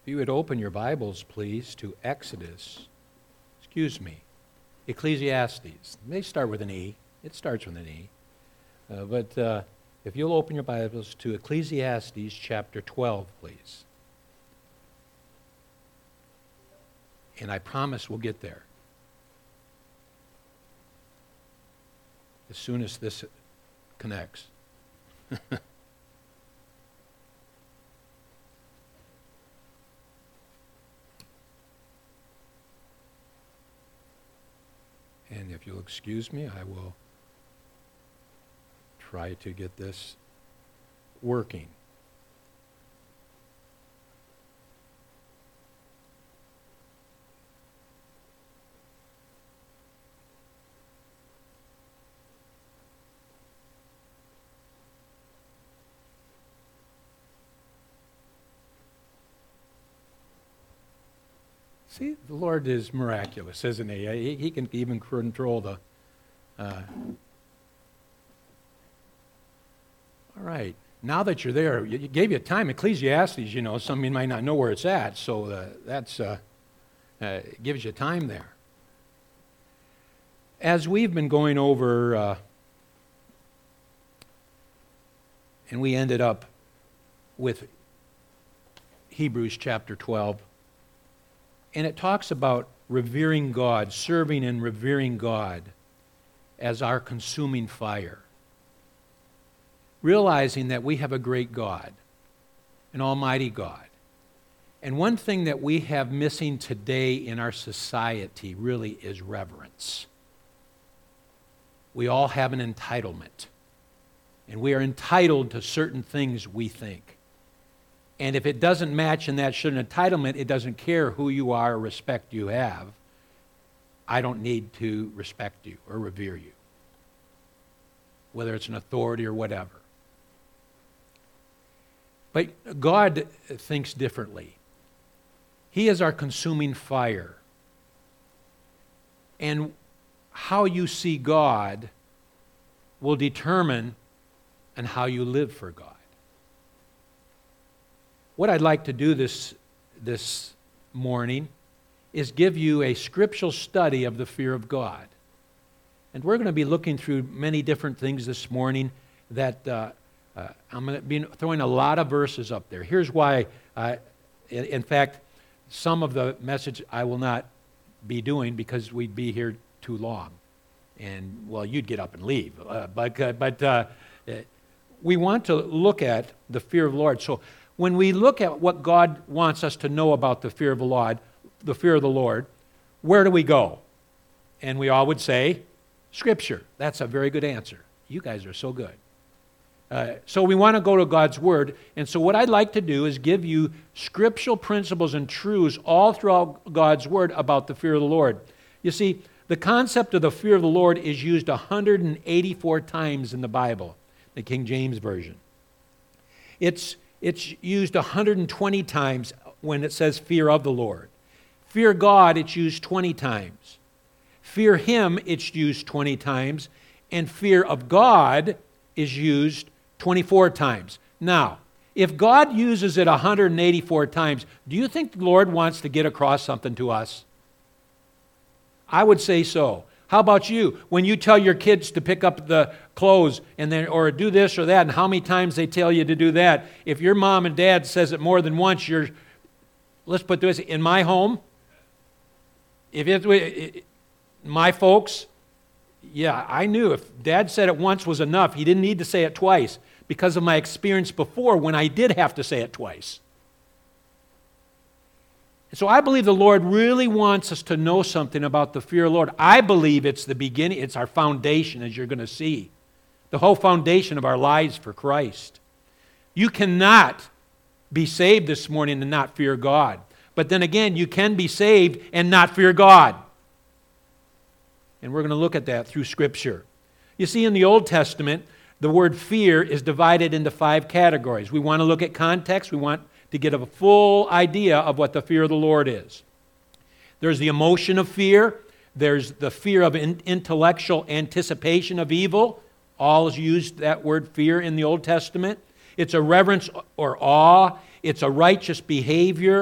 If you would open your Bibles, please, to Ecclesiastes. They start with an E. It starts with an E. But if you'll open your Bibles to Ecclesiastes chapter 12, please. And I promise we'll get there as soon as this connects. And if you'll excuse me, I will try to get this working. See, the Lord is miraculous, isn't He? He can even control the... All right. Now that you're there, it gave you time. Ecclesiastes, some of you might not know where it's at, so that's gives you time there. As we've been going over, and we ended up with Hebrews chapter 12, and it talks about revering God, serving and revering God as our consuming fire. Realizing that we have a great God, an almighty God. And one thing that we have missing today in our society really is reverence. We all have an entitlement. And we are entitled to certain things we think. And if it doesn't match in that certain entitlement, it doesn't care who you are or respect you have. I don't need to respect you or revere you, whether it's an authority or whatever. But God thinks differently. He is our consuming fire. And how you see God will determine and how you live for God. What I'd like to do this morning is give you a scriptural study of the fear of God. And we're going to be looking through many different things this morning that I'm going to be throwing a lot of verses up there. Here's why, in fact, some of the message I will not be doing because we'd be here too long. And, well, you'd get up and leave. But we want to look at the fear of the Lord. So when we look at what God wants us to know about the fear of the Lord, where do we go? And we all would say, Scripture. That's a very good answer. You guys are so good. So we want to go to God's Word. And so what I'd like to do is give you scriptural principles and truths all throughout God's Word about the fear of the Lord. You see, the concept of the fear of the Lord is used 184 times in the Bible, the King James Version. It's used 120 times when it says fear of the Lord. Fear God, it's used 20 times. Fear Him, it's used 20 times. And fear of God is used 24 times. Now, if God uses it 184 times, do you think the Lord wants to get across something to us? I would say so. How about you? When you tell your kids to pick up the clothes and then, or do this or that, and how many times they tell you to do that, if your mom and dad says it more than once, let's put this, in my home, my folks, yeah, I knew if Dad said it once was enough, he didn't need to say it twice because of my experience before when I did have to say it twice. So I believe the Lord really wants us to know something about the fear of the Lord. I believe it's the beginning, it's our foundation, as you're going to see. The whole foundation of our lives for Christ. You cannot be saved this morning and not fear God. But then again, you can be saved and not fear God. And we're going to look at that through Scripture. You see, in the Old Testament, the word fear is divided into 5 categories. We want to look at context. We want to get a full idea of what the fear of the Lord is. There's the emotion of fear. There's the fear of intellectual anticipation of evil. All is used that word fear in the Old Testament. It's a reverence or awe. It's a righteous behavior.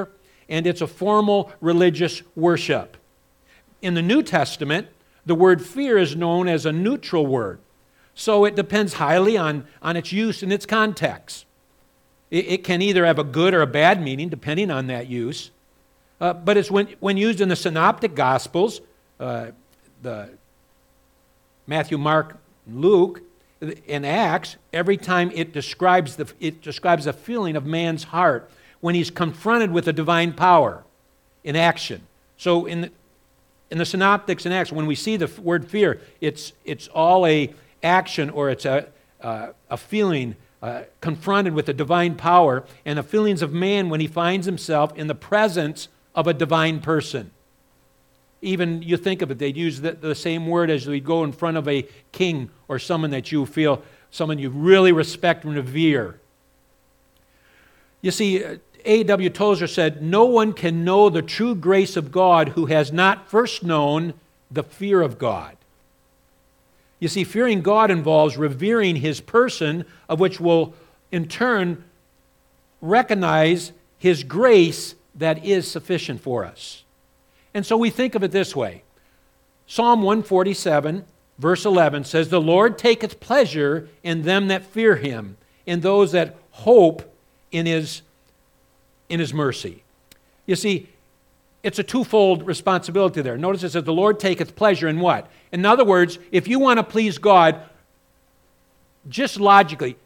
and it's a formal religious worship. In the New Testament, the word fear is known as a neutral word, so it depends highly on its use and its context. It can either have a good or a bad meaning, depending on that use. But it's when used in the Synoptic Gospels, the Matthew, Mark, Luke, in Acts, every time it describes a feeling of man's heart when he's confronted with a divine power in action. So in the Synoptics and Acts, when we see the word fear, it's all a action, or it's a feeling confronted with a divine power, and the feelings of man when he finds himself in the presence of a divine person. Even you think of it, they'd use the same word as we go in front of a king or someone that you feel, someone you really respect and revere. You see, A.W. Tozer said, "No one can know the true grace of God who has not first known the fear of God." You see, fearing God involves revering His person, of which will in turn recognize His grace that is sufficient for us. And so we think of it this way. Psalm 147, verse 11 says, "The Lord taketh pleasure in them that fear Him, in those that hope in His mercy." You see, it's a twofold responsibility there. Notice it says, "The Lord taketh pleasure in" what? In other words, if you want to please God, just logically,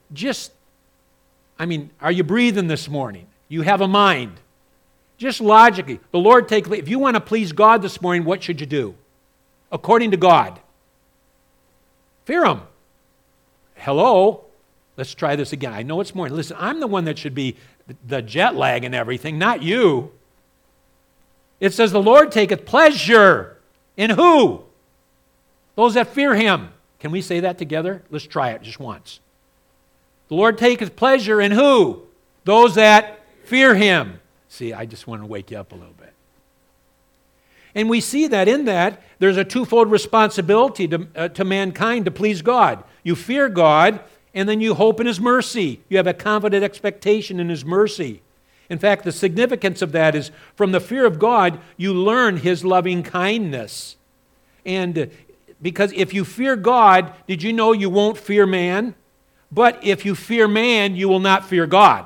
are you breathing this morning? You have a mind. Just logically, the Lord if you want to please God this morning, what should you do? According to God, fear Him. Hello? Let's try this again. I know it's morning. Listen, I'm the one that should be the jet lag and everything, not you. It says, "The Lord taketh pleasure" in who? Those that fear Him. Can we say that together? Let's try it just once. The Lord taketh pleasure in who? Those that fear Him. See, I just want to wake you up a little bit. And we see that in that, there's a twofold responsibility to mankind to please God. You fear God, and then you hope in His mercy. You have a confident expectation in His mercy. In fact, the significance of that is from the fear of God, you learn His loving kindness. And because if you fear God, did you know you won't fear man? But if you fear man, you will not fear God.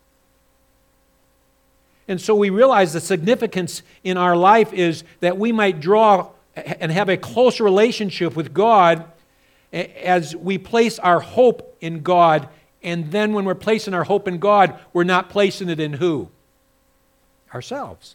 And so we realize the significance in our life is that we might draw and have a closer relationship with God as we place our hope in God. And then when we're placing our hope in God, we're not placing it in who? Ourselves.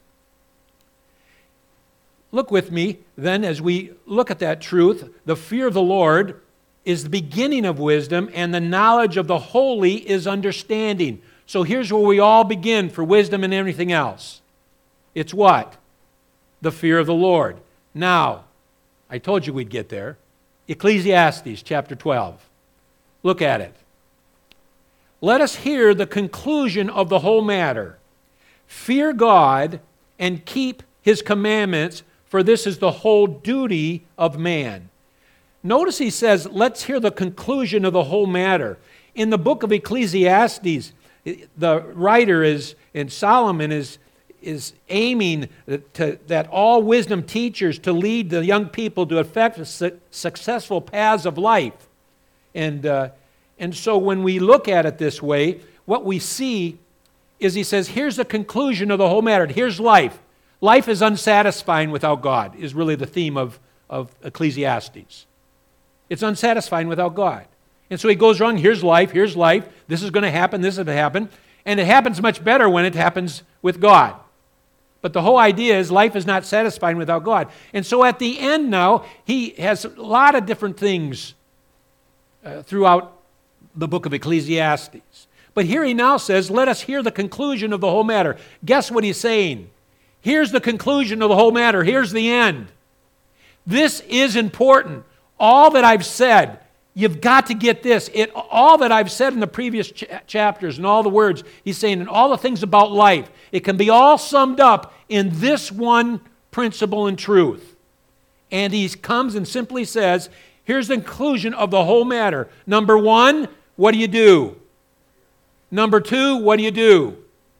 Look with me then as we look at that truth. The fear of the Lord is the beginning of wisdom, and the knowledge of the holy is understanding. So here's where we all begin for wisdom and everything else. It's what? The fear of the Lord. Now, I told you we'd get there. Ecclesiastes chapter 12. Look at it. "Let us hear the conclusion of the whole matter. Fear God and keep His commandments, for this is the whole duty of man." Notice he says, let's hear the conclusion of the whole matter. In the book of Ecclesiastes, the writer and Solomon is aiming that all wisdom teachers to lead the young people to effective, successful paths of life. And so when we look at it this way, what we see is he says, here's the conclusion of the whole matter. Here's life. Life is unsatisfying without God, is really the theme of Ecclesiastes. It's unsatisfying without God. And so he goes wrong, here's life, this is going to happen, this is going to happen. And it happens much better when it happens with God. But the whole idea is life is not satisfying without God. And so at the end now, he has a lot of different things throughout the book of Ecclesiastes. But here he now says, let us hear the conclusion of the whole matter. Guess what he's saying? Here's the conclusion of the whole matter. Here's the end. This is important. All that I've said, you've got to get this. All that I've said in the previous chapters and all the words, he's saying, and all the things about life, it can be all summed up in this one principle and truth. And he comes and simply says, here's the conclusion of the whole matter. Number one, what do you do? Number two, what do you do?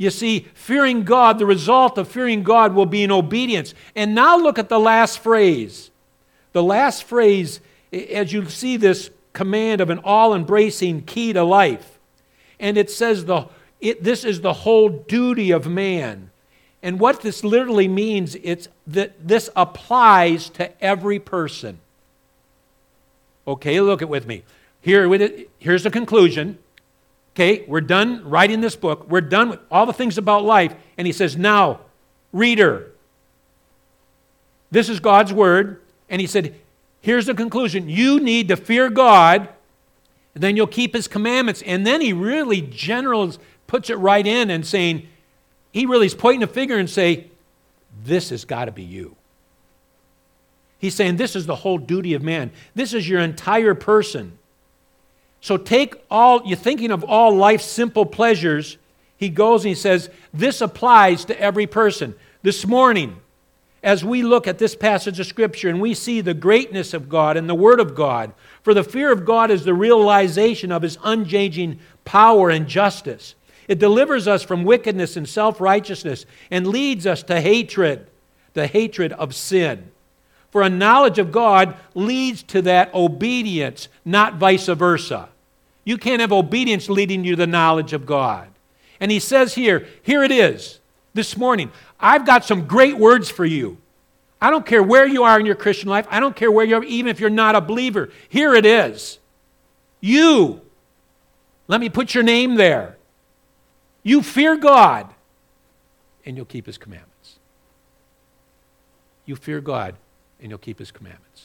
You see, fearing God, the result of fearing God will be in obedience. And now look at the last phrase. The last phrase, as you see this command of an all-embracing key to life. And it says this is the whole duty of man. And what this literally means, it's that this applies to every person. Okay, look at with me. Here's the conclusion. Okay, we're done writing this book. We're done with all the things about life. And he says, now, reader, this is God's word. And he said, here's the conclusion. You need to fear God, and then you'll keep his commandments. And then he really puts it right in and saying, he really is pointing a finger and say, this has got to be you. He's saying this is the whole duty of man. This is your entire person. So you're thinking of all life's simple pleasures. He goes and he says, this applies to every person. This morning, as we look at this passage of Scripture and we see the greatness of God and the Word of God, for the fear of God is the realization of his unchanging power and justice. It delivers us from wickedness and self-righteousness and leads us to hatred, the hatred of sin. For a knowledge of God leads to that obedience, not vice versa. You can't have obedience leading you to the knowledge of God. And he says here it is, this morning, I've got some great words for you. I don't care where you are in your Christian life. I don't care where you are, even if you're not a believer. Here it is. You, let me put your name there. You fear God, and you'll keep his commandments. You fear God, and you'll keep his commandments.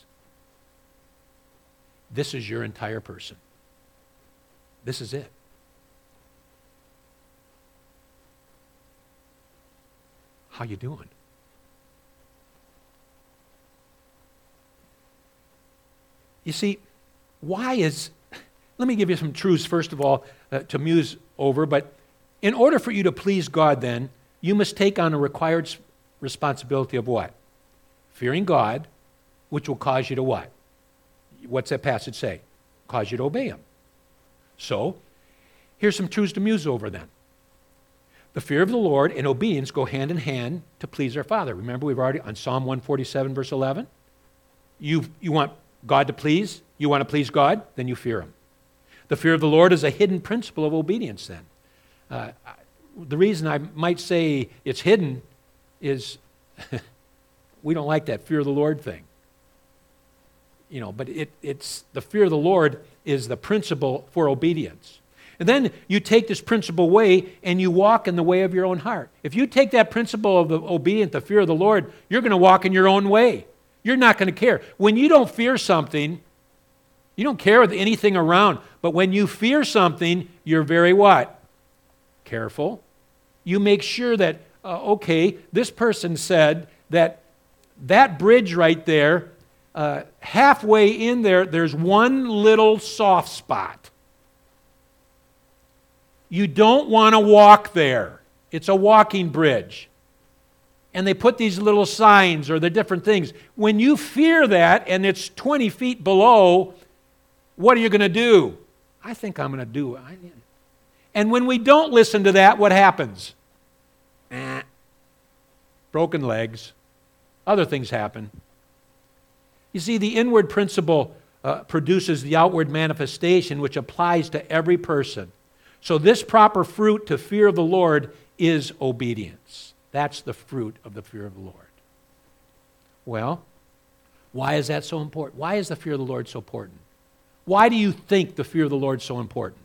This is your entire person. This is it. How you doing? You see, let me give you some truths, first of all, to muse over, but in order for you to please God then, you must take on a required responsibility of what? Fearing God, which will cause you to what? What's that passage say? Cause you to obey him. So, here's some truths to muse over then. The fear of the Lord and obedience go hand in hand to please our Father. Remember, we've already, on Psalm 147, verse 11, you want God to please, you want to please God, then you fear him. The fear of the Lord is a hidden principle of obedience then. The reason I might say it's hidden is we don't like that fear of the Lord thing. But it's the fear of the Lord is the principle for obedience. And then you take this principle away and you walk in the way of your own heart. If you take that principle of the obedience, the fear of the Lord, you're going to walk in your own way. You're not going to care. When you don't fear something, you don't care with anything around. But when you fear something, you're very what? Careful. You make sure that, this person said that bridge right there, halfway in there, there's one little soft spot. You don't want to walk there. It's a walking bridge. And they put these little signs or the different things. When you fear that and it's 20 feet below, what are you going to do? I think I'm going to do it. And when we don't listen to that, what happens? Broken legs. Other things happen. You see, the inward principle produces the outward manifestation, which applies to every person. So this proper fruit to fear of the Lord is obedience. That's the fruit of the fear of the Lord. Well, why is that so important? Why is the fear of the Lord so important? Why do you think the fear of the Lord is so important?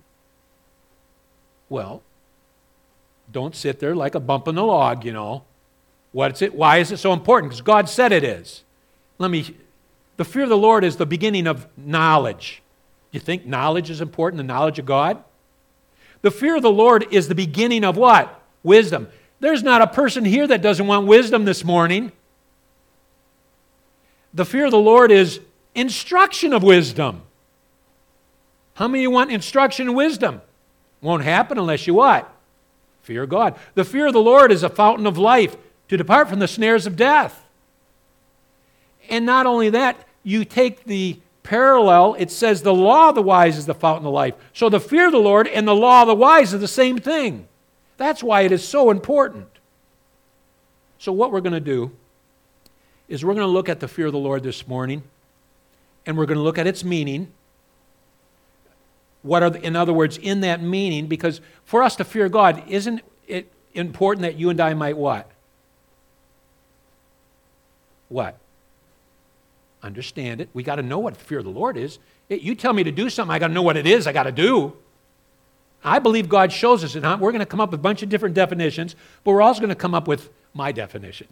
Well, don't sit there like a bump in the log, What's it? Why is it so important? Because God said it is. The fear of the Lord is the beginning of knowledge. You think knowledge is important, the knowledge of God? The fear of the Lord is the beginning of what? Wisdom. There's not a person here that doesn't want wisdom this morning. The fear of the Lord is instruction of wisdom. How many of you want instruction and wisdom? Won't happen unless you what? Fear God. The fear of the Lord is a fountain of life to depart from the snares of death. And not only that, you take the parallel, it says the law of the wise is the fountain of life. So the fear of the Lord and the law of the wise are the same thing. That's why it is so important. So what we're going to do is we're going to look at the fear of the Lord this morning, and we're going to look at its meaning. In other words, in that meaning, because for us to fear God, isn't it important that you and I might what? What? Understand it. We got to know what the fear of the Lord is. You tell me to do something, I got to know what it is I got to do. I believe God shows us it. We're going to come up with a bunch of different definitions, but we're also going to come up with my definition.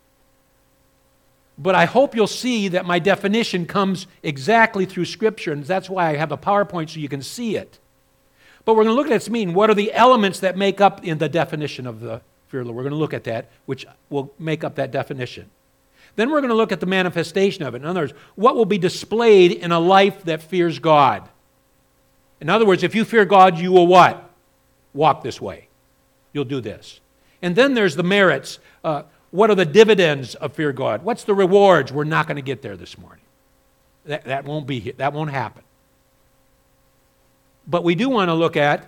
But I hope you'll see that my definition comes exactly through Scripture, and that's why I have a PowerPoint so you can see it. But we're going to look at its meaning. What are the elements that make up in the definition of the fear of the Lord? We're going to look at that, which will make up that definition. Then we're going to look at the manifestation of it. In other words, what will be displayed in a life that fears God? In other words, if you fear God, you will what? Walk this way. You'll do this. And then there's the merits. What are the dividends of fear God? What's the rewards? We're not going to get there this morning. That won't be here. That won't happen. But we do want to look at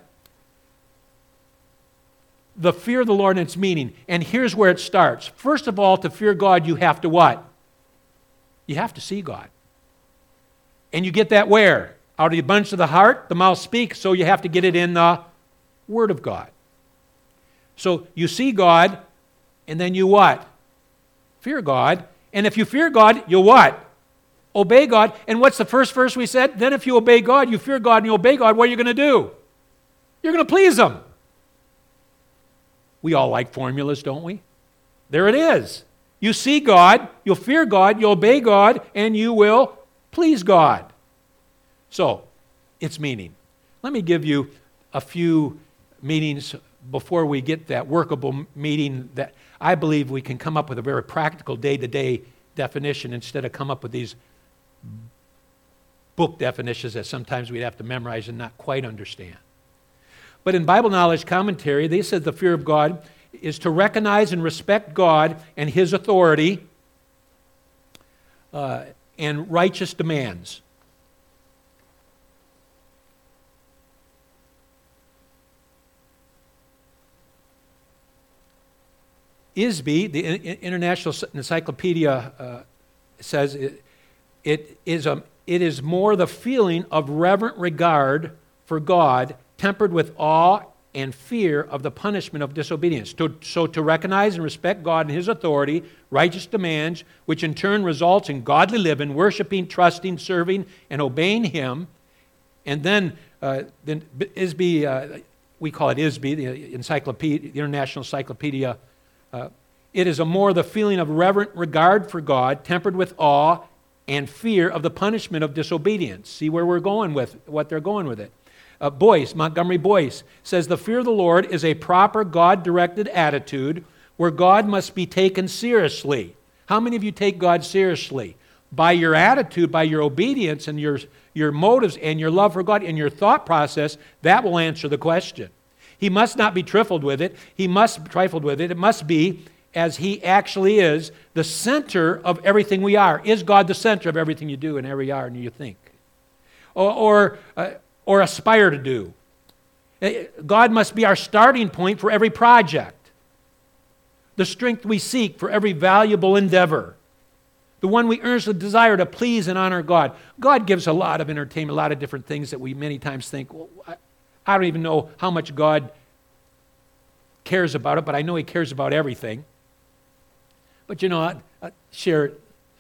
the fear of the Lord and its meaning. And here's where it starts. First of all, to fear God, you have to what? You have to see God. And you get that where? Out of the abundance of the heart, the mouth speaks, so you have to get it in the Word of God. So you see God, and then you what? Fear God. And if you fear God, you'll what? Obey God. And what's the first verse we said? Then if you obey God, you fear God, and you obey God, what are you going to do? You're going to please Him. We all like formulas, don't we? There it is. You see God, you'll fear God, you'll obey God, and you will please God. So, its meaning. Let me give you a few meanings before we get that workable meaning that I believe we can come up with a very practical day-to-day definition instead of come up with these book definitions that sometimes we'd have to memorize and not quite understand. But in Bible Knowledge Commentary, they said the fear of God is to recognize and respect God and His authority and righteous demands. ISBE, the International Encyclopedia, says it is more the feeling of reverent regard for God tempered with awe and fear of the punishment of disobedience. So to recognize and respect God and His authority, righteous demands, which in turn results in godly living, worshiping, trusting, serving, and obeying Him. And then ISBE, we call it ISBE, the Encyclopedia, the International Encyclopedia. It is a more the feeling of reverent regard for God, tempered with awe and fear of the punishment of disobedience. See where we're going with what they're going with it. Montgomery Boyce says the fear of the Lord is a proper God-directed attitude where God must be taken seriously. How many of you take God seriously? By your attitude, by your obedience and your motives and your love for God and your thought process, that will answer the question. He must not be trifled with it. It must be, as He actually is, the center of everything we are. Is God the center of everything you do and every hour you think? Or aspire to do? God must be our starting point for every project. The strength we seek for every valuable endeavor. The one we earnestly desire to please and honor God. God gives a lot of entertainment, a lot of different things that we many times think, well, I don't even know how much God cares about it, but I know He cares about everything. But you know, share.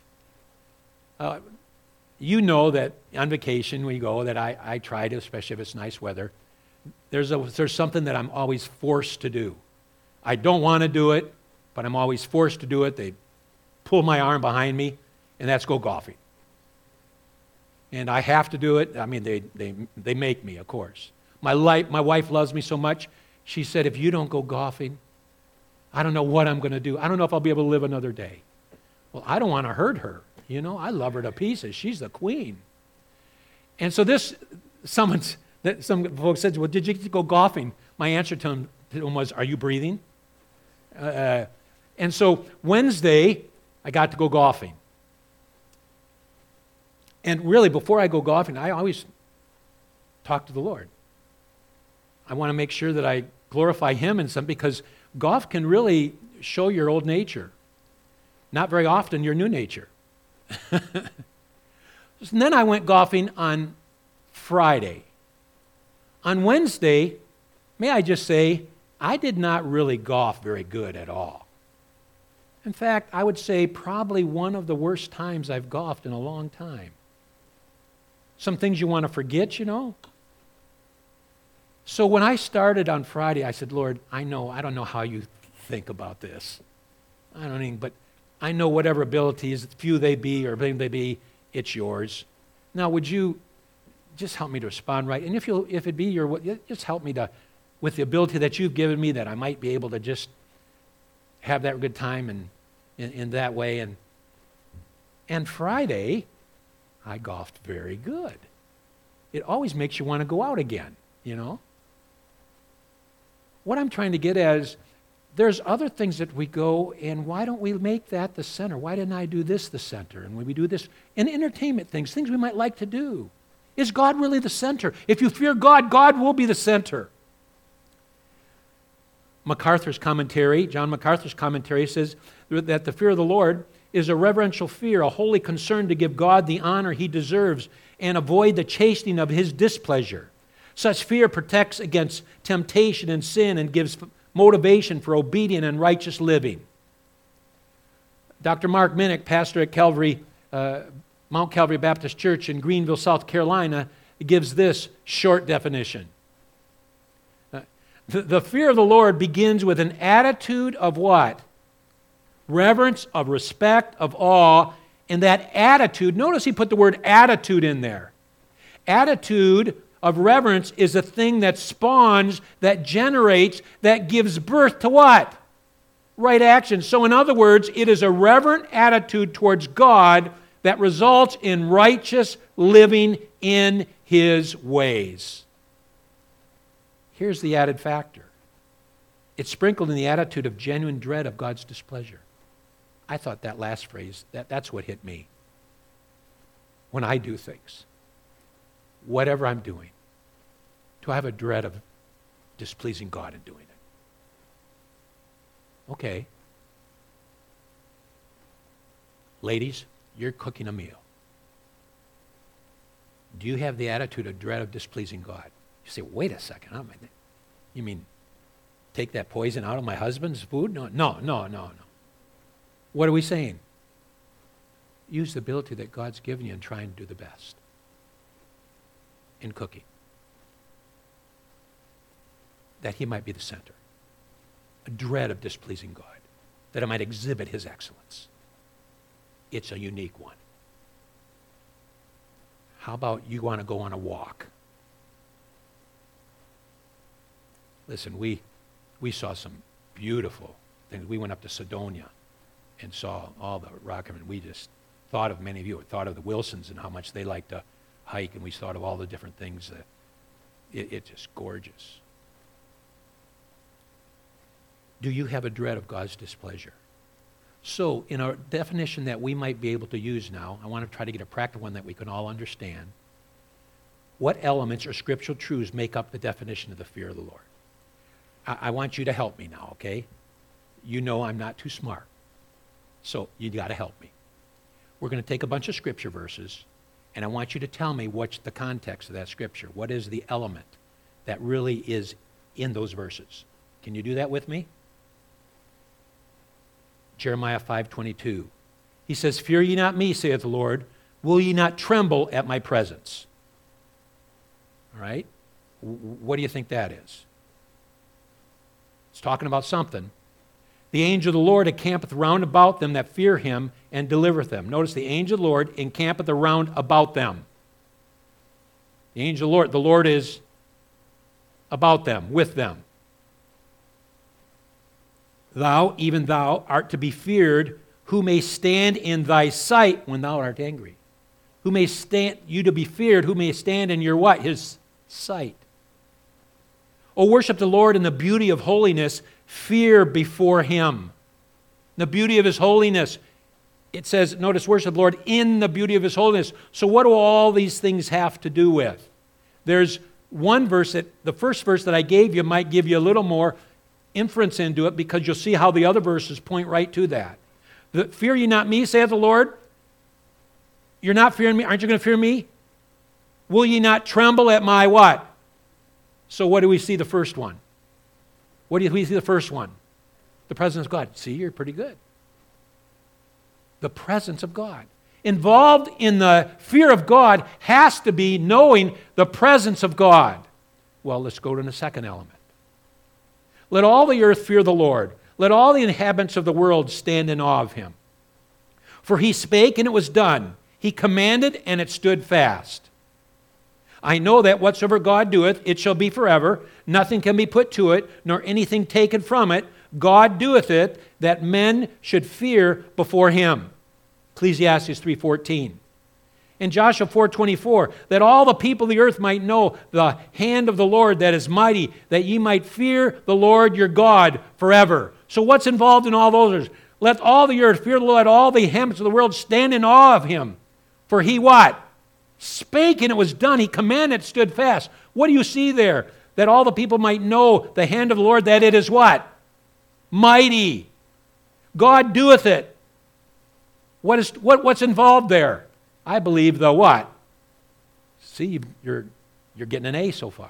You know that on vacation we go that I try to, especially if it's nice weather. There's something that I'm always forced to do. I don't want to do it, but I'm always forced to do it. They pull my arm behind me, and that's go golfing. And I have to do it. I mean, they make me, of course. My wife loves me so much. She said, if you don't go golfing, I don't know what I'm going to do. I don't know if I'll be able to live another day. Well, I don't want to hurt her. You know, I love her to pieces. She's the queen. And so some folks said, well, did you go golfing? My answer to him was, are you breathing? And so Wednesday, I got to go golfing. And really, before I go golfing, I always talk to the Lord. I want to make sure that I glorify Him in some, because golf can really show your old nature. Not very often your new nature. And then I went golfing on Friday. On Wednesday, may I just say, I did not really golf very good at all. In fact, I would say probably one of the worst times I've golfed in a long time. Some things you want to forget, you know. So when I started on Friday, I said, Lord, I don't know how you think about this. But I know whatever abilities, few they be or big they be, it's yours. Now, would you just help me to respond right? And if it be your will, just help me to, with the ability that you've given me, that I might be able to just have that good time and in that way. And Friday, I golfed very good. It always makes you want to go out again, you know. What I'm trying to get at is, there's other things that we go, and why don't we make that the center? Why didn't I do this the center? And when we do this, and entertainment things we might like to do. Is God really the center? If you fear God, God will be the center. John MacArthur's commentary says that the fear of the Lord is a reverential fear, a holy concern to give God the honor He deserves and avoid the chastening of His displeasure. Such fear protects against temptation and sin and gives motivation for obedient and righteous living. Dr. Mark Minnick, pastor at Mount Calvary Baptist Church in Greenville, South Carolina, gives this short definition. The fear of the Lord begins with an attitude of what? Reverence, of respect, of awe. And that attitude, notice he put the word attitude in there. Attitude of reverence is a thing that spawns, that generates, that gives birth to what? Right action. So in other words, it is a reverent attitude towards God that results in righteous living in His ways. Here's the added factor. It's sprinkled in the attitude of genuine dread of God's displeasure. I thought that last phrase, that's what hit me. When I do things, whatever I'm doing, to have a dread of displeasing God in doing it. Okay. Ladies, you're cooking a meal. Do you have the attitude of dread of displeasing God? You say, wait a second. You mean take that poison out of my husband's food? No. What are we saying? Use the ability that God's given you and try and do the best in cooking. That He might be the center. A dread of displeasing God. That it might exhibit His excellence. It's a unique one. How about you want to go on a walk? Listen, we saw some beautiful things. We went up to Sedonia and saw all the rock. I mean, we just thought of, many of you thought of the Wilsons and how much they like to hike, and we thought of all the different things. It's just gorgeous. Do you have a dread of God's displeasure? So, in a definition that we might be able to use now, I want to try to get a practical one that we can all understand. What elements or scriptural truths make up the definition of the fear of the Lord? I want you to help me now, okay? You know I'm not too smart. So, you got to help me. We're going to take a bunch of scripture verses, and I want you to tell me what's the context of that scripture. What is the element that really is in those verses? Can you do that with me? Jeremiah 5:22. He says, "Fear ye not me, saith the Lord. Will ye not tremble at my presence?" All right? What do you think that is? It's talking about something. The angel of the Lord encampeth round about them that fear him and delivereth them. Notice the angel of the Lord encampeth around about them. The angel of the Lord is about them, with them. Thou, even thou, art to be feared, who may stand in thy sight when thou art angry. Who may stand, you to be feared, who may stand in your what? His sight. O worship the Lord in the beauty of holiness, fear before him. The beauty of his holiness. It says, notice, worship the Lord in the beauty of his holiness. So what do all these things have to do with? There's the first verse that I gave you might give you a little more inference into it, because you'll see how the other verses point right to that. Fear ye not me, saith the Lord. You're not fearing me. Aren't you going to fear me? Will ye not tremble at my what? So what do we see the first one? What do we see the first one? The presence of God. See, you're pretty good. The presence of God. Involved in the fear of God has to be knowing the presence of God. Well, let's go to the second element. Let all the earth fear the Lord. Let all the inhabitants of the world stand in awe of him. For he spake, and it was done. He commanded, and it stood fast. I know that whatsoever God doeth, it shall be forever. Nothing can be put to it, nor anything taken from it. God doeth it, that men should fear before him. Ecclesiastes 3:14. In Joshua 4:24, that all the people of the earth might know the hand of the Lord that is mighty, that ye might fear the Lord your God forever. So what's involved in all those? Let all the earth fear the Lord, all the inhabitants of the world stand in awe of him. For he what? Spake, and it was done. He commanded, it stood fast. What do you see there? That all the people might know the hand of the Lord, that it is what? Mighty. God doeth it. What's involved there? I believe the what? See, you're getting an A so far.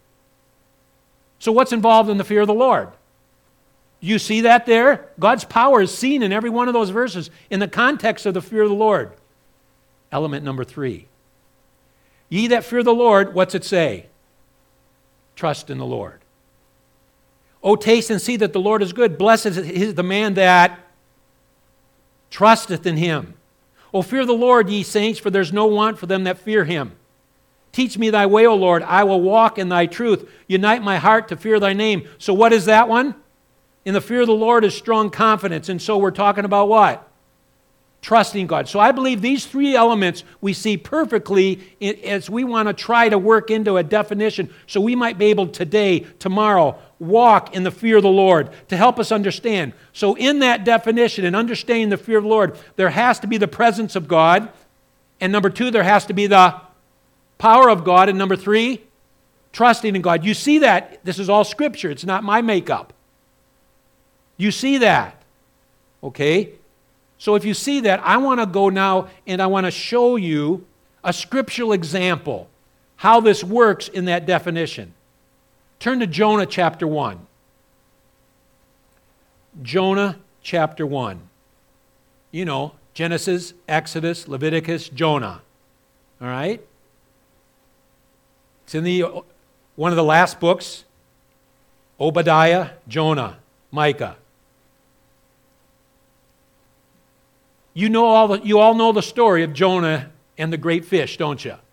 So what's involved in the fear of the Lord? You see that there? God's power is seen in every one of those verses in the context of the fear of the Lord. Element number 3. Ye that fear the Lord, what's it say? Trust in the Lord. O taste and see that the Lord is good. Blessed is the man that trusteth in him. O fear the Lord, ye saints, for there's no want for them that fear him. Teach me thy way, O Lord. I will walk in thy truth. Unite my heart to fear thy name. So what is that one? In the fear of the Lord is strong confidence. And so we're talking about what? Trusting God. So I believe these 3 elements we see perfectly as we want to try to work into a definition so we might be able today, tomorrow, walk in the fear of the Lord to help us understand. So in that definition and understanding the fear of the Lord, there has to be the presence of God. And number 2, there has to be the power of God. And number 3, trusting in God. You see that. This is all Scripture. It's not my makeup. You see that. Okay? So if you see that, I want to go now and I want to show you a scriptural example, how this works in that definition. Turn to Jonah chapter 1. Jonah chapter 1. You know, Genesis, Exodus, Leviticus, Jonah. All right? It's in one of the last books. Obadiah, Jonah, Micah. You all know the story of Jonah and the great fish, don't you?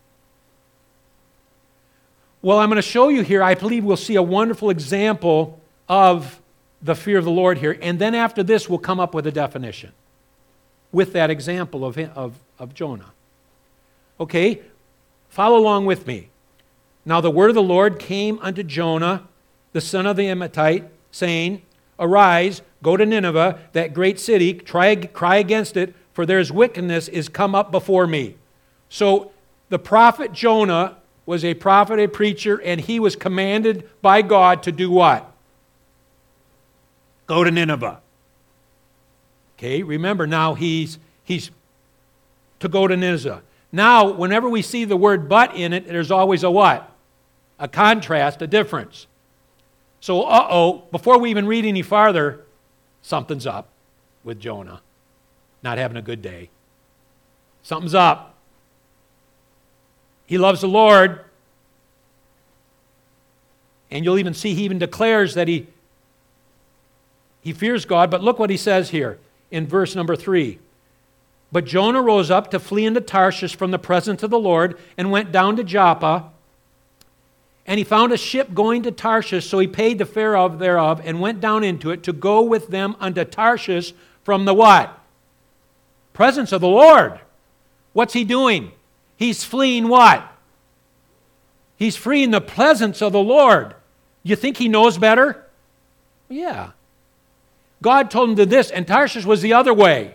Well, I'm going to show you here, I believe we'll see a wonderful example of the fear of the Lord here. And then after this, we'll come up with a definition with that example of Jonah. Okay? Follow along with me. Now the word of the Lord came unto Jonah, the son of the Amittai, saying, Arise, go to Nineveh, that great city, cry against it, for there's wickedness is come up before me. So the prophet Jonah was a prophet, a preacher, and he was commanded by God to do what? Go to Nineveh. Okay, remember now he's to go to Nineveh. Now, whenever we see the word but in it, there's always a what? A contrast, a difference. So, before we even read any farther, something's up with Jonah. Not having a good day. Something's up. He loves the Lord. And you'll even see he even declares that he fears God. But look what he says here in verse number 3. But Jonah rose up to flee into Tarshish from the presence of the Lord and went down to Joppa. And he found a ship going to Tarshish, so he paid the fare thereof and went down into it to go with them unto Tarshish from the what? Presence of the Lord. What's he doing? He's fleeing what? He's fleeing the presence of the Lord. You think he knows better? Yeah. God told him to this, and Tarshish was the other way.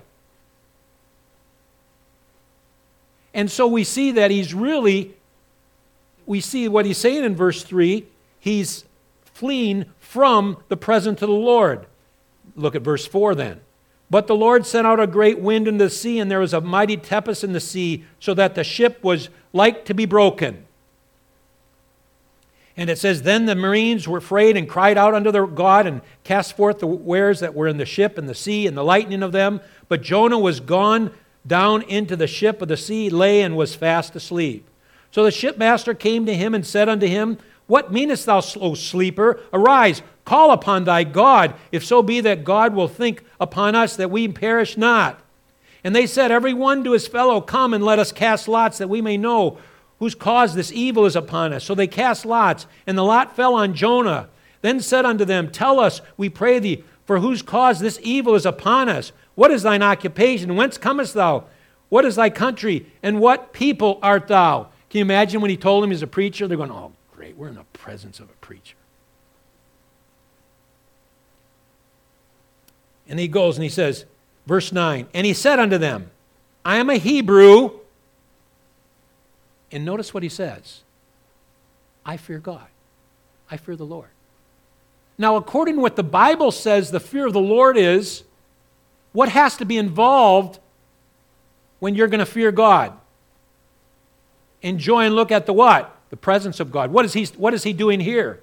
And so we see that he's really, we see what he's saying in verse 3. He's fleeing from the presence of the Lord. Look at verse 4 then. But the Lord sent out a great wind in the sea, and there was a mighty tempest in the sea, so that the ship was like to be broken. And it says, then the marines were afraid and cried out unto their God and cast forth the wares that were in the ship and the sea and the lightning of them. But Jonah was gone down into the ship of the sea, lay and was fast asleep. So the shipmaster came to him and said unto him, what meanest thou, O sleeper? Arise, call upon thy God, if so be that God will think upon us that we perish not. And they said, every one to his fellow, come and let us cast lots, that we may know whose cause this evil is upon us. So they cast lots, and the lot fell on Jonah. Then said unto them, tell us, we pray thee, for whose cause this evil is upon us? What is thine occupation? Whence comest thou? What is thy country? And what people art thou? Can you imagine when he told him he's a preacher? They're going, oh, great, we're in the presence of a preacher. And he goes and he says, verse 9, and he said unto them, I am a Hebrew. And notice what he says. I fear God. I fear the Lord. Now, according to what the Bible says the fear of the Lord is, what has to be involved when you're going to fear God? Enjoy and look at the what? The presence of God. What is he doing here?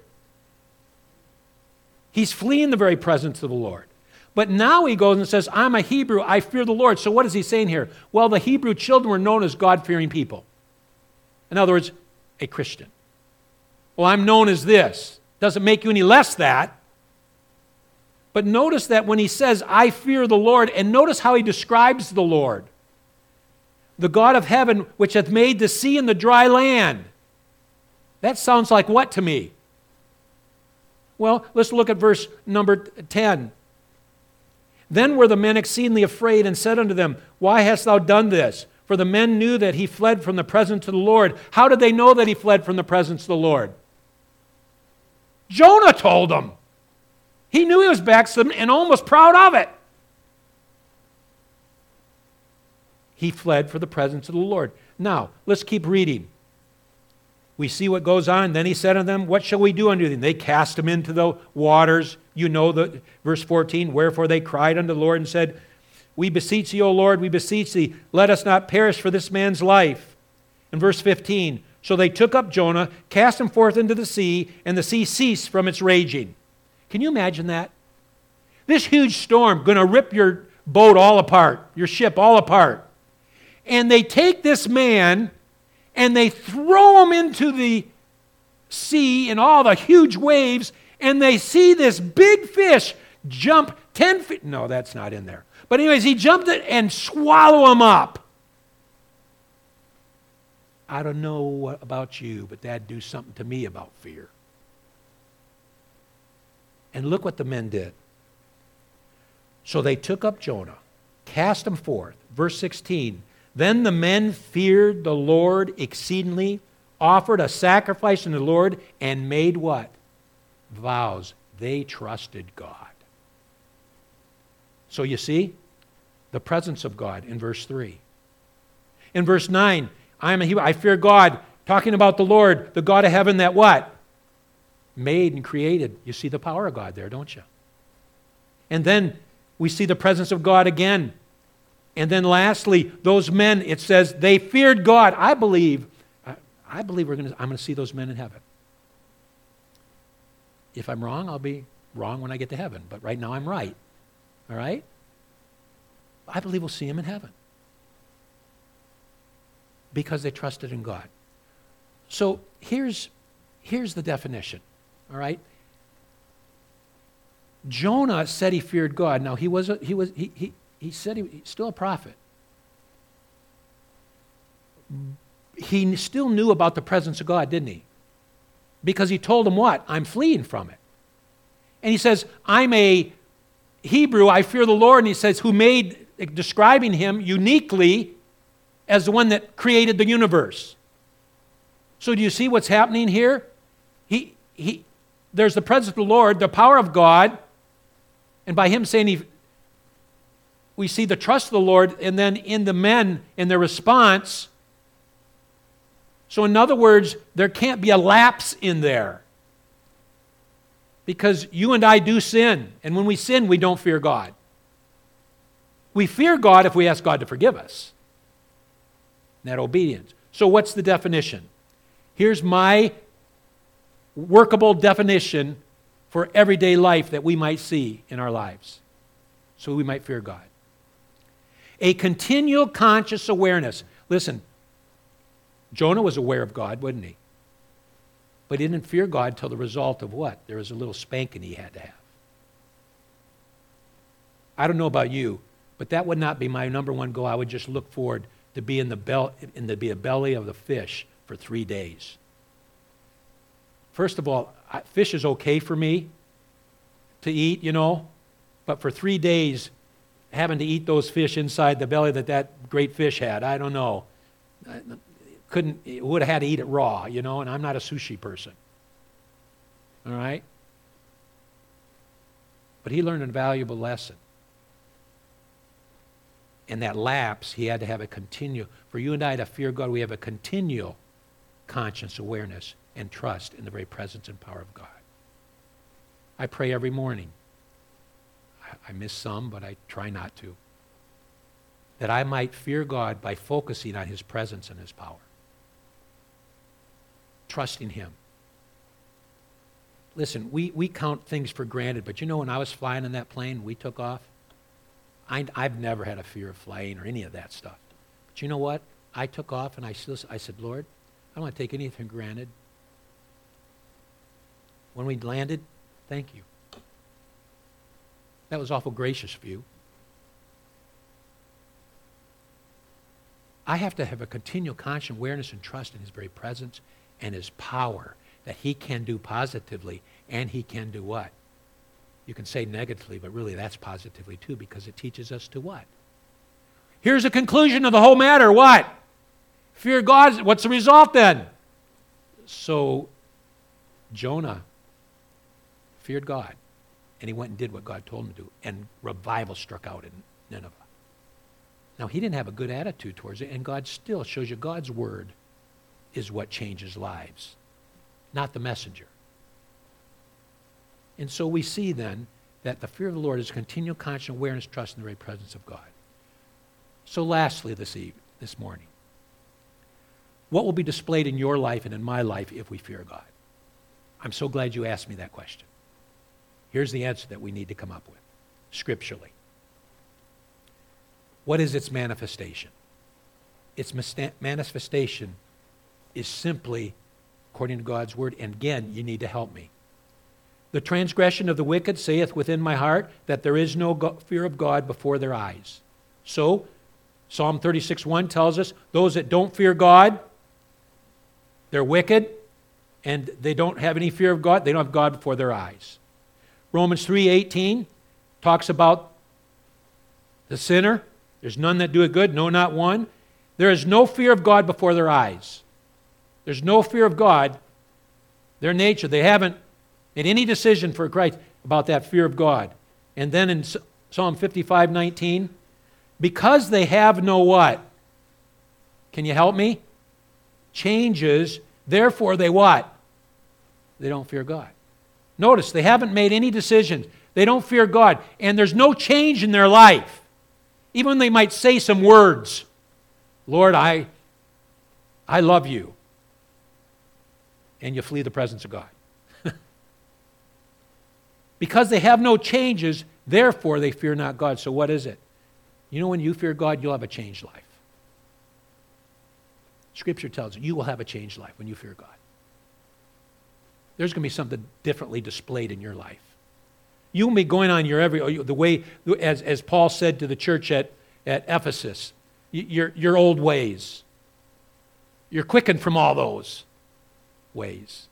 He's fleeing the very presence of the Lord. But now he goes and says, I'm a Hebrew, I fear the Lord. So what is he saying here? Well, the Hebrew children were known as God-fearing people. In other words, a Christian. Well, I'm known as this. Doesn't make you any less that. But notice that when he says, I fear the Lord, and notice how he describes the Lord. The God of heaven, which hath made the sea and the dry land. That sounds like what to me? Well, let's look at verse number 10. Then were the men exceedingly afraid and said unto them, why hast thou done this? For the men knew that he fled from the presence of the Lord. How did they know that he fled from the presence of the Lord? Jonah told them. He knew he was backslidden and almost proud of it. He fled for the presence of the Lord. Now, let's keep reading. We see what goes on. Then he said unto them, what shall we do unto them? They cast him into the waters. You know the verse 14, wherefore they cried unto the Lord and said, we beseech thee, O Lord, we beseech thee, let us not perish for this man's life. In verse 15, so they took up Jonah, cast him forth into the sea, and the sea ceased from its raging. Can you imagine that? This huge storm going to rip your boat all apart, your ship all apart. And they take this man and they throw him into the sea and all the huge waves, and they see this big fish jump 10 feet. No, that's not in there. But anyways, he jumped it and swallow him up. I don't know what about you, but that'd do something to me about fear. And look what the men did. So they took up Jonah, cast him forth. Verse 16, then the men feared the Lord exceedingly, offered a sacrifice unto the Lord, and made what? Vows. They trusted God. So you see, the presence of God in verse 3. In verse 9, I fear God, talking about the Lord, the God of heaven that what? Made and created. You see the power of God there, don't you? And then we see the presence of God again. And then lastly, those men, it says, they feared God. I believe I'm going to see those men in heaven. If I'm wrong, I'll be wrong when I get to heaven. But right now I'm right. All right? I believe we'll see him in heaven. Because they trusted in God. So here's the definition. All right? Jonah said he feared God. Now he said he's still a prophet. He still knew about the presence of God, didn't he? Because he told him what? I'm fleeing from it. And he says, I'm a Hebrew, I fear the Lord. And he says, describing him uniquely as the one that created the universe. So do you see what's happening here? There's the presence of the Lord, the power of God, and by him saying we see the trust of the Lord, and then in the men, in their response, So in other words, there can't be a lapse in there. Because you and I do sin. And when we sin, we don't fear God. We fear God if we ask God to forgive us. That obedience. So what's the definition? Here's my workable definition for everyday life that we might see in our lives. So we might fear God. A continual conscious awareness. Listen, Jonah was aware of God, wasn't he? But he didn't fear God till the result of what? There was a little spanking he had to have. I don't know about you, but that would not be my number one goal. I would just look forward to be in the belly of the fish for 3 days. First of all, fish is okay for me to eat, but for 3 days, having to eat those fish inside the belly that great fish had, I don't know. Would have had to eat it raw, and I'm not a sushi person. All right? But he learned a valuable lesson. And that lapse, he had to have a continual. For you and I to fear God, we have a continual conscious awareness and trust in the very presence and power of God. I pray every morning. I miss some, but I try not to. That I might fear God by focusing on his presence and his power. Trusting him. Listen, we count things for granted, but when I was flying in that plane, we took off, I've never had a fear of flying or any of that stuff. But you know what? I took off and I said, Lord, I don't want to take anything for granted. When we landed, thank you. That was awful gracious of you. I have to have a continual conscious awareness and trust in his very presence and his power that he can do positively, and he can do what? You can say negatively, but really that's positively too, because it teaches us to what? Here's the conclusion of the whole matter. What? Fear God. What's the result then? So Jonah feared God, and he went and did what God told him to do, and revival struck out in Nineveh. Now, he didn't have a good attitude towards it, and God still shows you God's word is what changes lives, not the messenger. And so we see then that the fear of the Lord is continual conscious awareness, trust in the very presence of God. So lastly this morning, what will be displayed in your life and in my life if we fear God? I'm so glad you asked me that question. Here's the answer that we need to come up with, scripturally. What is its manifestation? Its manifestation is simply, according to God's word, and again, you need to help me. The transgression of the wicked saith within my heart that there is no fear of God before their eyes. So, Psalm 36:1 tells us, those that don't fear God, they're wicked, and they don't have any fear of God. They don't have God before their eyes. Romans 3:18 talks about the sinner. There's none that do it good, no, not one. There is no fear of God before their eyes. There's no fear of God. Their nature, they haven't made any decision for Christ about that fear of God. And then in Psalm 55:19, because they have no what? Can you help me? Changes, therefore they what? They don't fear God. Notice, they haven't made any decisions. They don't fear God. And there's no change in their life. Even when they might say some words, Lord, I love you. And you flee the presence of God. Because they have no changes, therefore they fear not God. So what is it? When you fear God, you'll have a changed life. Scripture tells you will have a changed life when you fear God. There's going to be something differently displayed in your life. You will be going on the way, as Paul said to the church at Ephesus, your old ways. You're quickened from all those ways.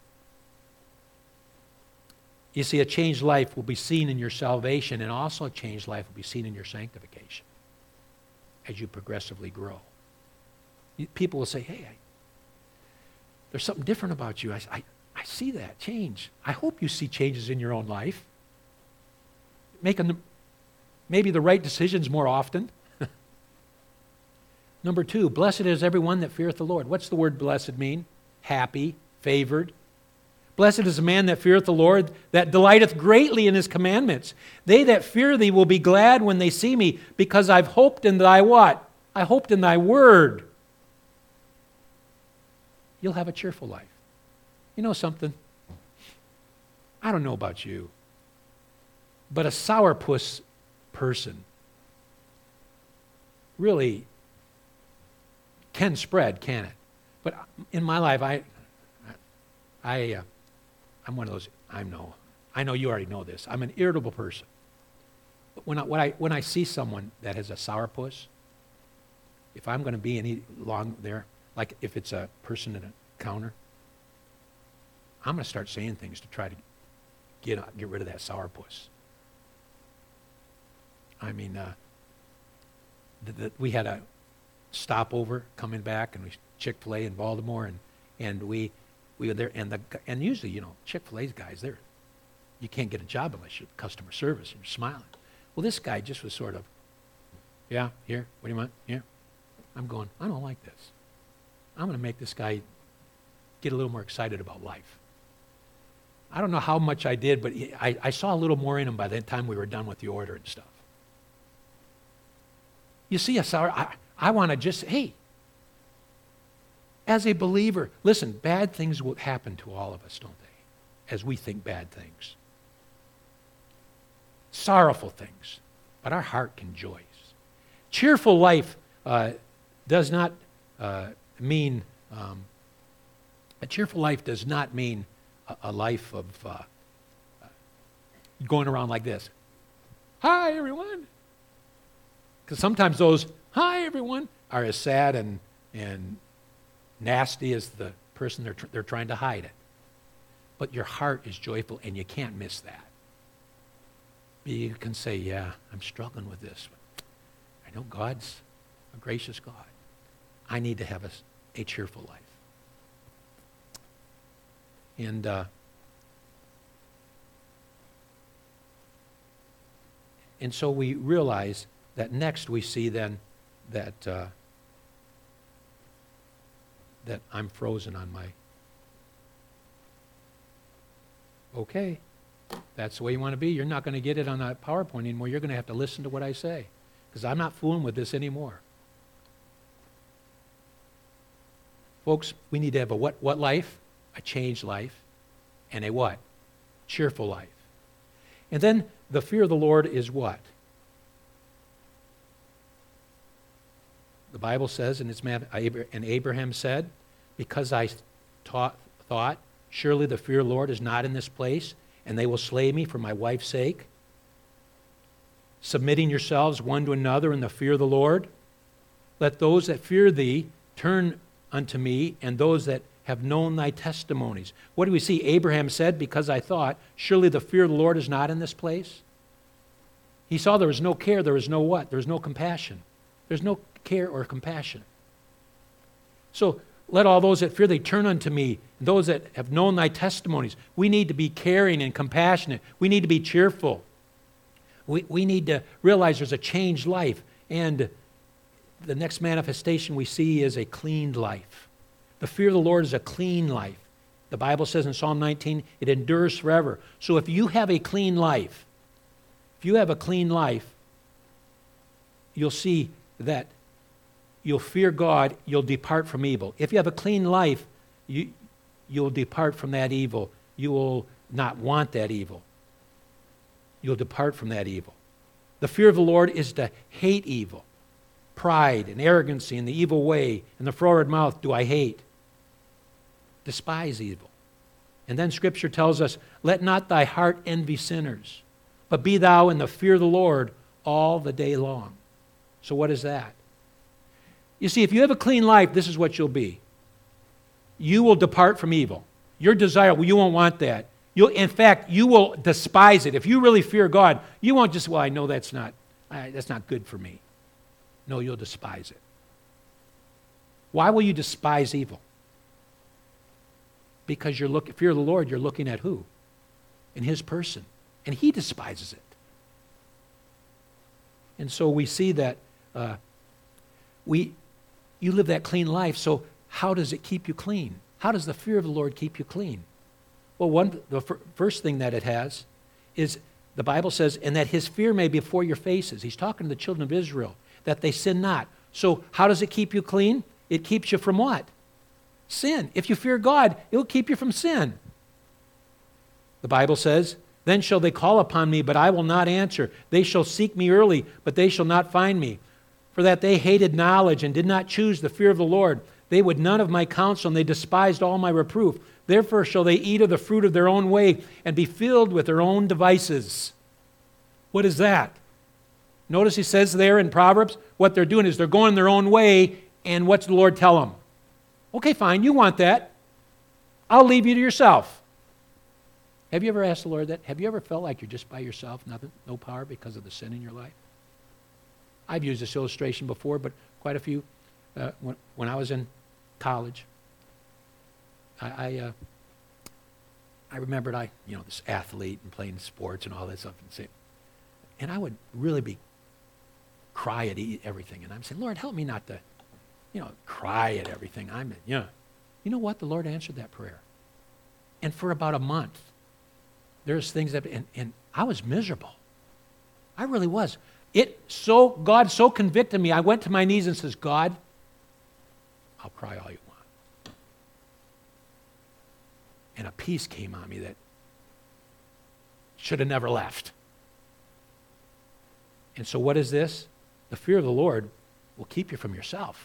You see, a changed life will be seen in your salvation, and also a changed life will be seen in your sanctification as you progressively grow. People will say, hey, there's something different about you. I see that change. I hope you see changes in your own life. Making maybe the right decisions more often. Number 2, blessed is everyone that feareth the Lord. What's the word blessed mean? Happy, favored. Blessed is the man that feareth the Lord, that delighteth greatly in his commandments. They that fear thee will be glad when they see me, because I've hoped in thy what? I hoped in thy word. You'll have a cheerful life. You know something? I don't know about you, but a sourpuss person really can spread, can it? But in my life, I'm one of those. I know you already know this. I'm an irritable person. But when I see someone that has a sourpuss, if I'm going to be any long there, like if it's a person at a counter, I'm going to start saying things to try to get rid of that sourpuss. I mean, we had a stopover coming back, and we Chick-fil-A in Baltimore, and we were there, and usually, Chick-fil-A's guys, you can't get a job unless you're customer service and you're smiling. Well, this guy just was sort of, yeah, here, what do you want? Here. I'm going, I don't like this. I'm going to make this guy get a little more excited about life. I don't know how much I did, but I saw a little more in him by the time we were done with the order and stuff. You see, I want to just, hey, as a believer, listen, bad things will happen to all of us, don't they? As we think bad things. Sorrowful things. But our heart can rejoice. Cheerful life does not mean, a cheerful life does not mean a life of going around like this. Hi, everyone. Because sometimes those, hi, everyone, are as sad and nasty as the person they're trying to hide it. But your heart is joyful, and you can't miss that. You can say, yeah, I'm struggling with this. I know God's a gracious God. I need to have a cheerful life. And so we realize that next we see then that I'm frozen on my, okay, that's the way you want to be. You're not going to get it on that PowerPoint anymore. You're going to have to listen to what I say, because I'm not fooling with this anymore. Folks, we need to have a what life? A changed life. And a what? Cheerful life. And then the fear of the Lord is what? The Bible says, and Abraham said, because I thought, surely the fear of the Lord is not in this place, and they will slay me for my wife's sake. Submitting yourselves one to another in the fear of the Lord. Let those that fear thee turn unto me, and those that have known thy testimonies. What do we see? Abraham said, because I thought, surely the fear of the Lord is not in this place. He saw there was no care, there was no what? There was no compassion. There's no care or compassion. So let all those that fear thee turn unto me, and those that have known thy testimonies. We need to be caring and compassionate. We need to be cheerful. We need to realize there's a changed life, and the next manifestation we see is a cleaned life. The fear of the Lord is a clean life. The Bible says in Psalm 19, it endures forever. So if you have a clean life, you'll see that you'll fear God, you'll depart from evil. If you have a clean life, you'll depart from that evil. You will not want that evil. You'll depart from that evil. The fear of the Lord is to hate evil. Pride and arrogancy and the evil way and the froward mouth do I hate. Despise evil. And then Scripture tells us, let not thy heart envy sinners, but be thou in the fear of the Lord all the day long. So what is that? You see, if you have a clean life, this is what you'll be. You will depart from evil. Your desire, you won't want that. In fact, you will despise it. If you really fear God, you won't just, well, I know that's not good for me. No, you'll despise it. Why will you despise evil? Because fear of the Lord, you're looking at who? In His person. And He despises it. And so we see that you live that clean life, so how does it keep you clean? How does the fear of the Lord keep you clean? Well, the first thing that it has is, the Bible says, and that his fear may be before your faces. He's talking to the children of Israel, that they sin not. So how does it keep you clean? It keeps you from what? Sin. If you fear God, it will keep you from sin. The Bible says, then shall they call upon me, but I will not answer. They shall seek me early, but they shall not find me. For that they hated knowledge and did not choose the fear of the Lord. They would none of my counsel, and they despised all my reproof. Therefore shall they eat of the fruit of their own way and be filled with their own devices. What is that? Notice he says there in Proverbs, what they're doing is they're going their own way, and what's the Lord tell them? Okay, fine, you want that. I'll leave you to yourself. Have you ever asked the Lord that? Have you ever felt like you're just by yourself, nothing, no power because of the sin in your life? I've used this illustration before, but quite a few. When I was in college, I remembered this athlete and playing sports and all that stuff, and I would really cry at everything, and I'm saying, Lord, help me not to, cry at everything. You know what? The Lord answered that prayer, and for about a month, there's things that, and I was miserable. I really was. God so convicted me. I went to my knees and says, God, I'll cry all you want. And a peace came on me that should have never left. And so what is this? The fear of the Lord will keep you from yourself.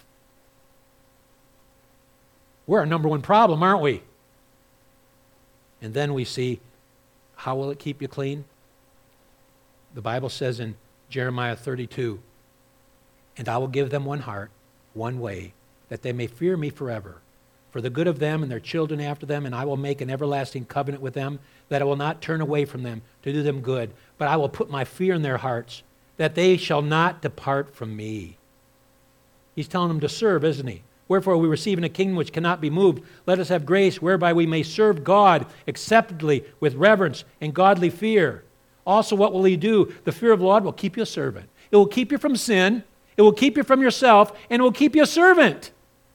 We're our number one problem, aren't we? And then we see, how will it keep you clean? The Bible says in Jeremiah 32, and I will give them one heart, one way, that they may fear me forever, for the good of them and their children after them, and I will make an everlasting covenant with them, that I will not turn away from them to do them good, but I will put my fear in their hearts, that they shall not depart from me. He's telling them to serve, isn't he? Wherefore we receive in a kingdom which cannot be moved. Let us have grace whereby we may serve God acceptably with reverence and godly fear. Also, what will he do? The fear of the Lord will keep you a servant. It will keep you from sin. It will keep you from yourself, and it will keep you a servant.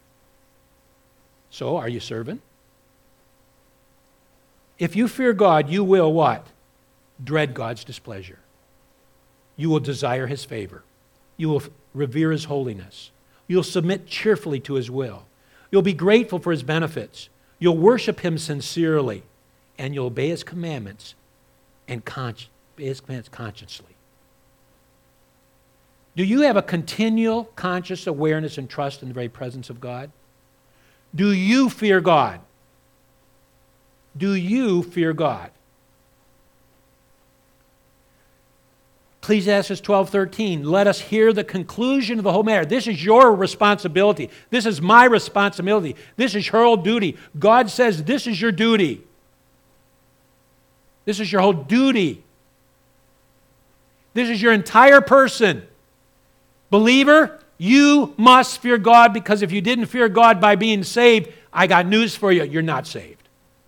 So, are you serving? If you fear God, you will what? Dread God's displeasure. You will desire his favor. You will revere his holiness. You'll submit cheerfully to his will. You'll be grateful for his benefits. You'll worship him sincerely, and you'll obey his commandments and consciously. Do you have a continual conscious awareness and trust in the very presence of God? Do you fear God? Do you fear God? Ecclesiastes 12:13, let us hear the conclusion of the whole matter. This is your responsibility. This is my responsibility. This is her whole duty. God says this is your duty. This is your whole duty. This is your entire person. Believer, you must fear God, because if you didn't fear God by being saved, I got news for you, you're not saved.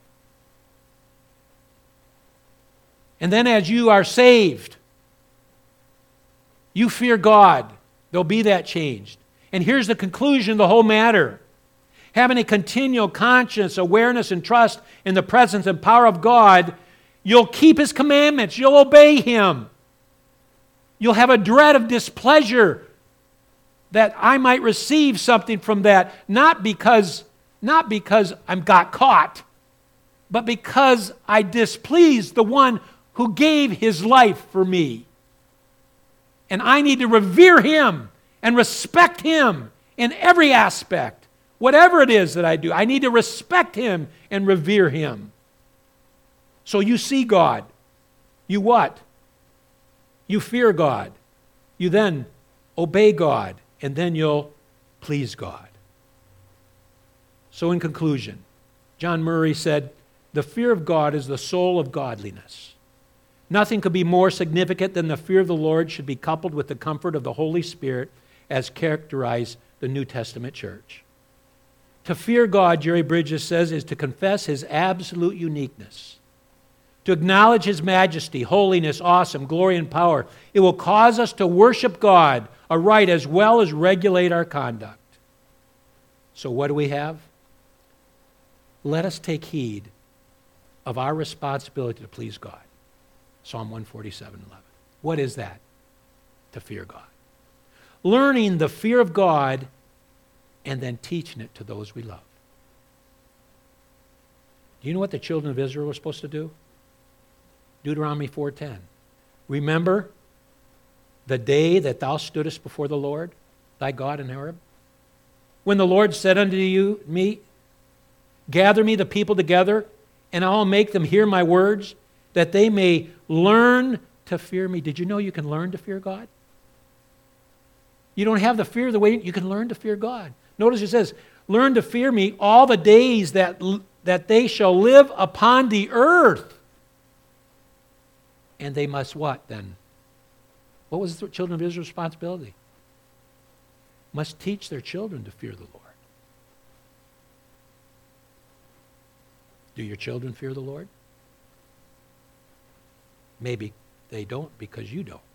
And then as you are saved, you fear God, there'll be that changed. And here's the conclusion of the whole matter. Having a continual conscious awareness and trust in the presence and power of God, you'll keep his commandments, you'll obey him. You'll have a dread of displeasure, that I might receive something from that, not because I got caught, but because I displeased the one who gave his life for me. And I need to revere him and respect him in every aspect. Whatever it is that I do, I need to respect him and revere him. So you see God. You what? You fear God. You then obey God, and then you'll please God. So in conclusion, John Murray said, the fear of God is the soul of godliness. Nothing could be more significant than the fear of the Lord should be coupled with the comfort of the Holy Spirit as characterized the New Testament church. To fear God, Jerry Bridges says, is to confess his absolute uniqueness, to acknowledge his majesty, holiness, awesome, glory, and power. It will cause us to worship God aright as well as regulate our conduct. So what do we have? Let us take heed of our responsibility to please God. Psalm 147:11. What is that? To fear God. Learning the fear of God and then teaching it to those we love. Do you know what the children of Israel were supposed to do? Deuteronomy 4:10. Remember the day that thou stoodest before the Lord, thy God in Horeb? When the Lord said unto me, gather me the people together, and I'll make them hear my words, that they may learn to fear me. Did you know you can learn to fear God? You don't have the fear of the way, you can learn to fear God. Notice it says, learn to fear me all the days that they shall live upon the earth. And they must what then? What was the children of Israel's responsibility? Must teach their children to fear the Lord. Do your children fear the Lord? Maybe they don't because you don't.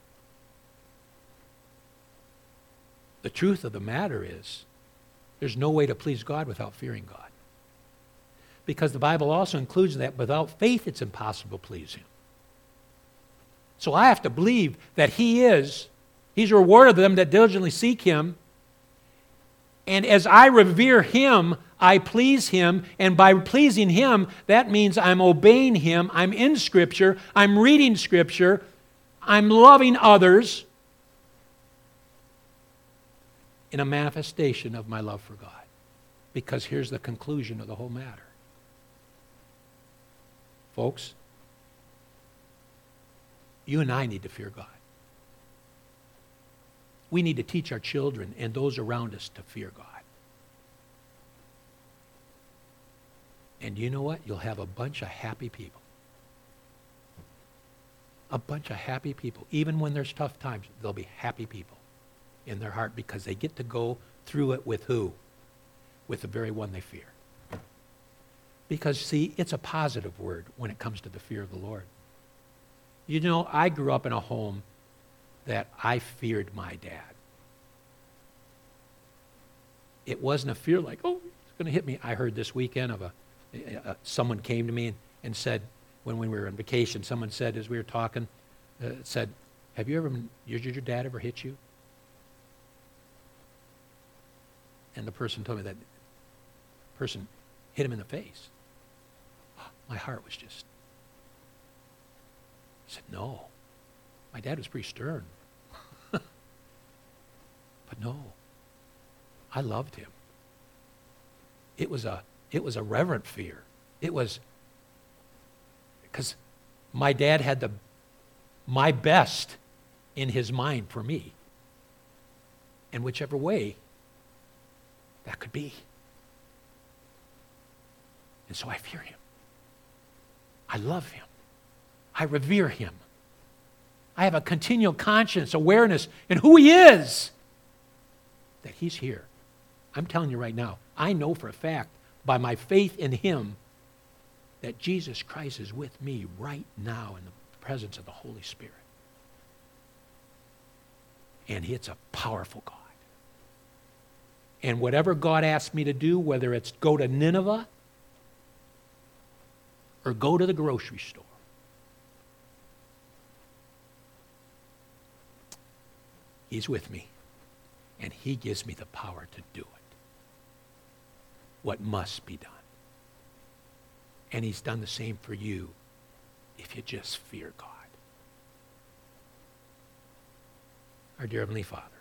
The truth of the matter is, there's no way to please God without fearing God. Because the Bible also includes that without faith it's impossible to please Him. So I have to believe that He's a rewarder of them that diligently seek Him. And as I revere Him, I please Him. And by pleasing Him, that means I'm obeying Him. I'm in Scripture. I'm reading Scripture. I'm loving others in a manifestation of my love for God. Because here's the conclusion of the whole matter. Folks, you and I need to fear God. We need to teach our children and those around us to fear God. And you know what? You'll have a bunch of happy people. A bunch of happy people. Even when there's tough times, there'll be happy people in their heart because they get to go through it with who? With the very one they fear. Because, see, it's a positive word when it comes to the fear of the Lord. You know, I grew up in a home that I feared my dad. It wasn't a fear like, oh, he's going to hit me. I heard this weekend of someone came to me and said, when we were on vacation, someone said as we were talking, said, did your dad ever hit you? And the person told me that person hit him in the face. My heart was just, I said, no. My dad was pretty stern. But no, I loved him. It was a reverent fear. It was because my dad had my best in his mind for me. And whichever way that could be. And so I fear him. I love him. I revere him. I have a continual conscience, awareness in who he is, that he's here. I'm telling you right now, I know for a fact, by my faith in him, that Jesus Christ is with me right now in the presence of the Holy Spirit. And it's a powerful God. And whatever God asks me to do, whether it's go to Nineveh or go to the grocery store, he's with me, and he gives me the power to do it. What must be done. And he's done the same for you if you just fear God. Our dear Heavenly Father,